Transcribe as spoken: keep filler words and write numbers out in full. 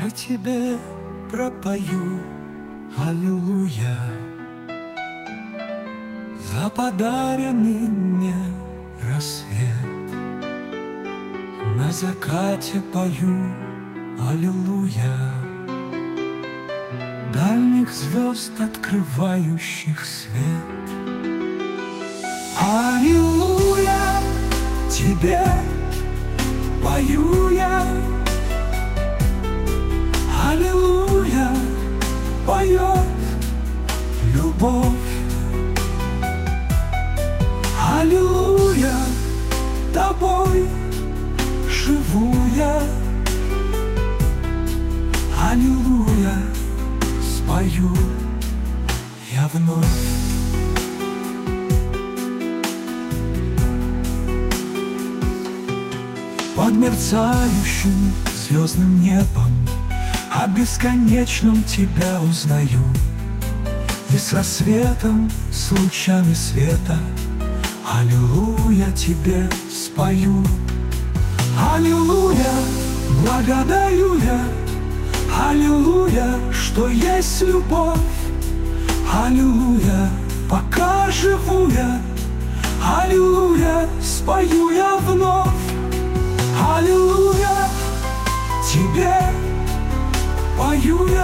же тебе пропою аллилуйя за подаренный мне рассвет. На закате пою аллилуйя дальних звезд, открывающих свет. Аллилуйя тебе пою я, аллилуйя поет любовь. Аллилуйя тобой живу я, аллилуйя спою я вновь. Под мерцающим звездным небом о бесконечном тебя узнаю, и с рассветом, с лучами света аллилуйя тебе спою. Аллилуйя, благодарю я, аллилуйя, что есть любовь. Аллилуйя, пока живу я, аллилуйя, спою я вновь. Аллилуйя тебе пою